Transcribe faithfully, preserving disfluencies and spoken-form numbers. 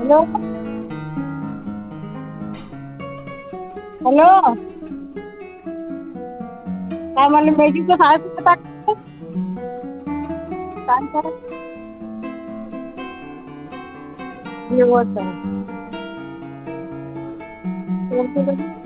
Hello. Hello. काय म्हणले मेडीचं काय टाकते काय करा जेवत आहे.